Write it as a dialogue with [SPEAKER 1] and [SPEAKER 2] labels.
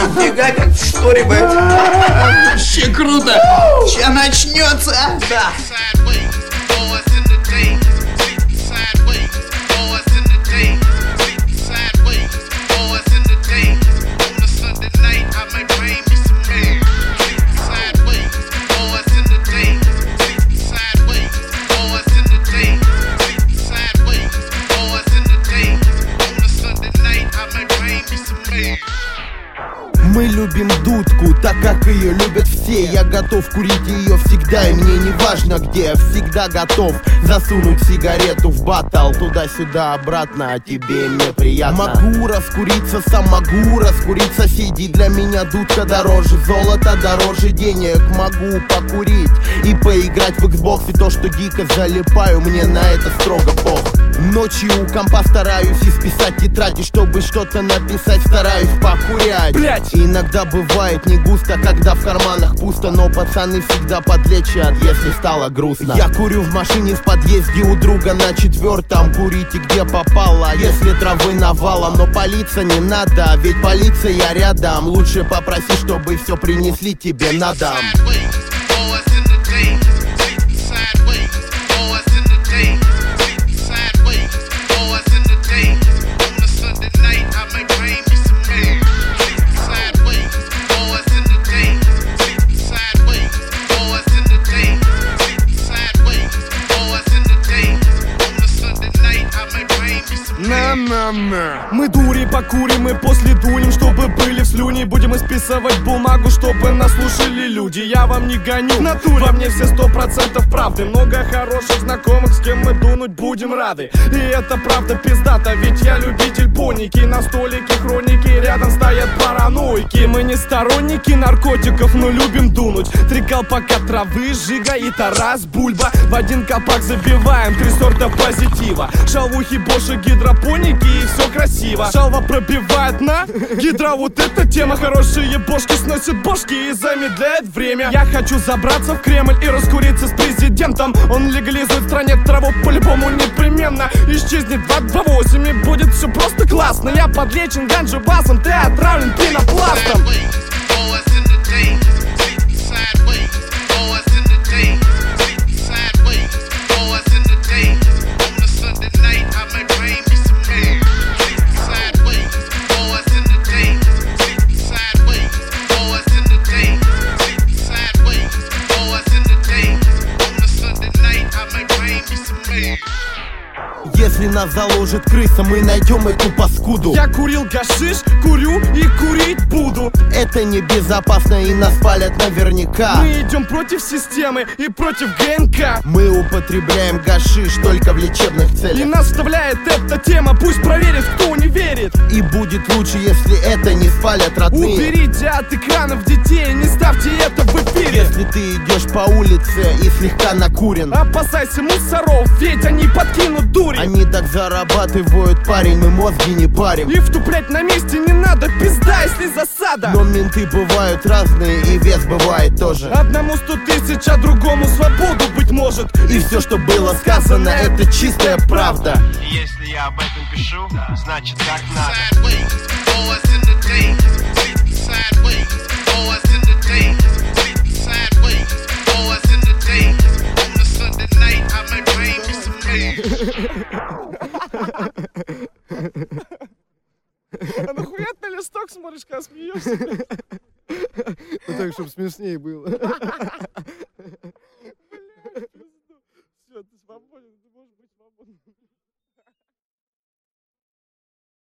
[SPEAKER 1] Фига, как в шторе, блядь. Вообще круто. Ща начнется. Да.
[SPEAKER 2] Мы любим дудку, так как ее любят все. Я готов курить ее всегда, и мне не важно где. Я всегда готов засунуть сигарету в батл, туда-сюда, обратно, а тебе неприятно. Могу раскуриться, сам могу раскурить соседей. Для меня дудка дороже золота, дороже денег. Могу покурить и поиграть в Xbox. И то, что дико залипаю, мне на это строго пох. Ночью у компа стараюсь исписать тетради, чтобы что-то написать, стараюсь покурять.
[SPEAKER 3] Блять!
[SPEAKER 2] Иногда бывает не густо, когда в карманах пусто, но пацаны всегда подлечат, если стало грустно. Я курю в машине в подъезде у друга на 4-м. Курите где попало, если травы навалом. Но палиться не надо, ведь полиция рядом. Лучше попроси, чтобы все принесли тебе на дом.
[SPEAKER 3] Мы дури покурим и после дунем, чтобы были в слюне. Будем исписывать бумагу, чтобы нас слушали люди. Я вам не гоню, во мне все 100% правды. Много хороших знакомых, с кем мы дунуть будем рады. И это правда пиздата, ведь я любитель поники. На столике хроники, рядом стоят параноики. Мы не сторонники наркотиков, но любим дунуть. 3 колпака травы, Жига и Тарас Бульба. В один колпак забиваем 3 сорта позитива. Шалухи, боши, гидропоники и все красиво. Шалва пробивает на гидро, вот эта тема. Хорошие бошки сносят бошки и замедляет время. Я хочу забраться в Кремль и раскуриться с президентом. Он легализует в стране траву по-любому непременно. Исчезнет 228 и будет все просто классно. Я подлечен ганджи-басом, ты отравлен пенопластом.
[SPEAKER 2] Если нас заложит крыса, мы найдем эту паскуду.
[SPEAKER 3] Я курил гашиш, курю и курить буду.
[SPEAKER 2] Это небезопасно и нас палят наверняка.
[SPEAKER 3] Мы идем против системы и против ГНК.
[SPEAKER 2] Мы употребляем гашиш только в лечебных
[SPEAKER 3] И
[SPEAKER 2] целях.
[SPEAKER 3] нас вставляет эта тема, пусть проверит, кто не верит.
[SPEAKER 2] И будет лучше, если это не спалят родные.
[SPEAKER 3] Уберите от экранов детей, не ставьте это в эфире.
[SPEAKER 2] Если ты идешь по улице и слегка накурен,
[SPEAKER 3] Опасайся мусоров, ведь они подкинут дури.
[SPEAKER 2] они так зарабатывают, парень, мы мозги не парим.
[SPEAKER 3] И втуплять на месте не надо, пизда, если засада.
[SPEAKER 2] Но менты бывают разные, и вес бывает тоже.
[SPEAKER 3] Одному 100 000, а другому свободу, быть может.
[SPEAKER 2] И все, что было сказано, это чистая правда.
[SPEAKER 4] Если я об этом пишу, значит так надо.
[SPEAKER 3] А нахуя ты на листок смотришь, когда смеешься?
[SPEAKER 5] Ну так, чтобы смешнее было.